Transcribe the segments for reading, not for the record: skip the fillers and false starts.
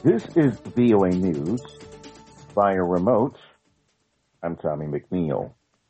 This is VOA News via remote. I'm Tommy McNeil.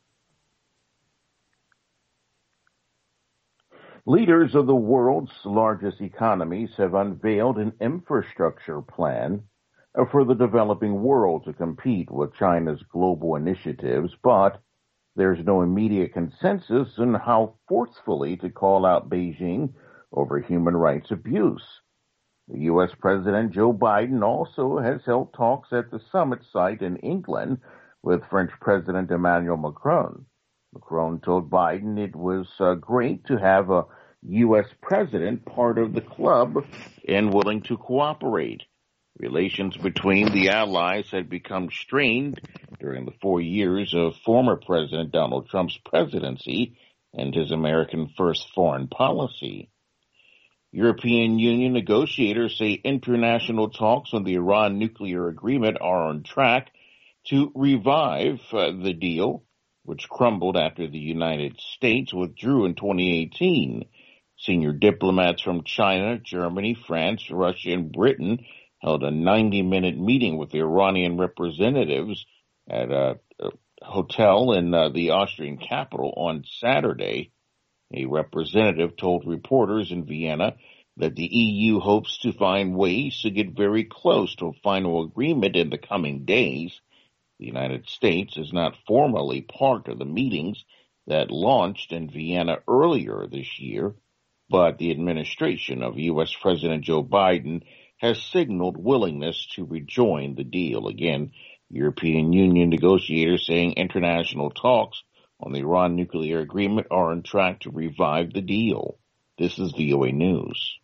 Leaders of the world's largest economies have unveiled an infrastructure plan for the developing world to compete with China's global initiatives, but there's no immediate consensus on how forcefully to call out Beijing over human rights abuse. The U.S. President Joe Biden also has held talks at the summit site in England with French President Emmanuel Macron. Macron told Biden it was great to have a U.S. president part of the club and willing to cooperate. Relations between the allies had become strained during the 4 years of former President Donald Trump's presidency and his American First foreign policy. European Union negotiators say international talks on the Iran nuclear agreement are on track to revive the deal, which crumbled after the United States withdrew in 2018. Senior diplomats from China, Germany, France, Russia, and Britain held a 90-minute meeting with the Iranian representatives at a hotel in the Austrian capital on Saturday. A representative told reporters in Vienna that the EU hopes to find ways to get very close to a final agreement in the coming days. The United States is not formally part of the meetings that launched in Vienna earlier this year, but the administration of U.S. President Joe Biden has signaled willingness to rejoin the deal. Again, European Union negotiators saying international talks on the Iran nuclear agreement are on track to revive the deal. This is VOA News.